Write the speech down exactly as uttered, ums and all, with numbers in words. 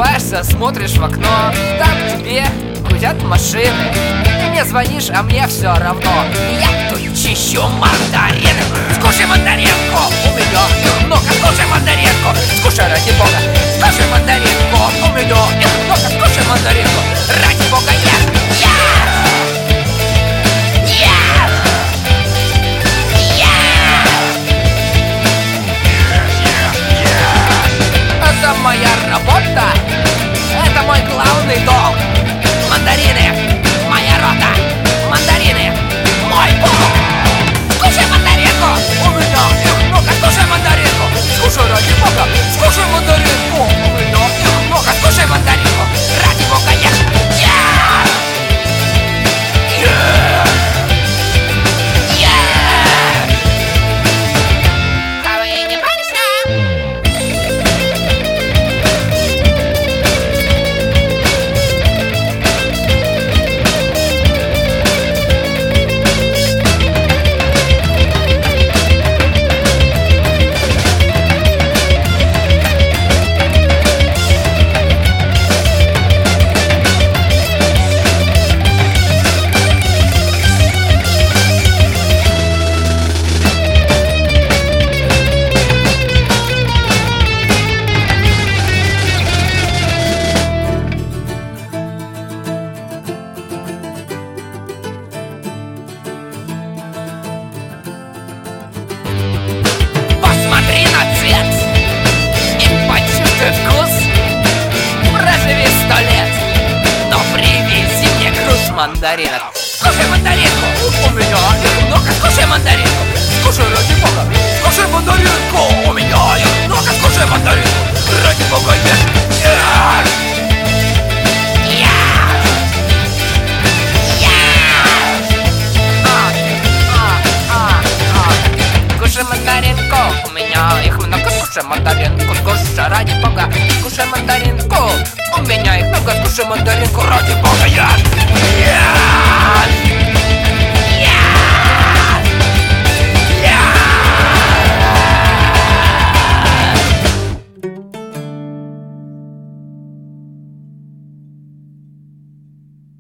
улыбаешься, смотришь в окно, там тебе гудят машины. Ты мне звонишь, а мне все равно. Я тут чищу мандарины. Скушай мандаринку, у меня их много. Скушай мандаринку, скушай ради бога. Скушай мандаринку, у меня их много. Скушай мандаринку, ради бога. Ешь, ешь, ешь, ешь. Это моя работа, это мой главный долг. Мандарины, моя рота. Мандарины, мой бог. Скушай мандаринку, у меня их много. Скушай мандаринку, скушай ради бога. Скушай мандаринку, у меня их много. Скушай мандаринку, ради бога. Ешь, ешь, ешь, ешь. А вы не Посмотри на цвет и почувствуй вкус. Проживи сто лет, но привези мне груз мандаринов. Скушай мандаринку, у меня их много. Скушай мандаринку, скушай ради бога. Скушай мандаринку, у меня их много. Скушай мандаринку, ради бога. Ешь, ешь, ешь, ешь. А, а, а, а. Скушай мандаринку, у меня их много. Скушай мандаринку, скушай ради бога. Скушай мандаринку, у меня их много. Скушай мандаринку, ради бога. Ешь, ешь.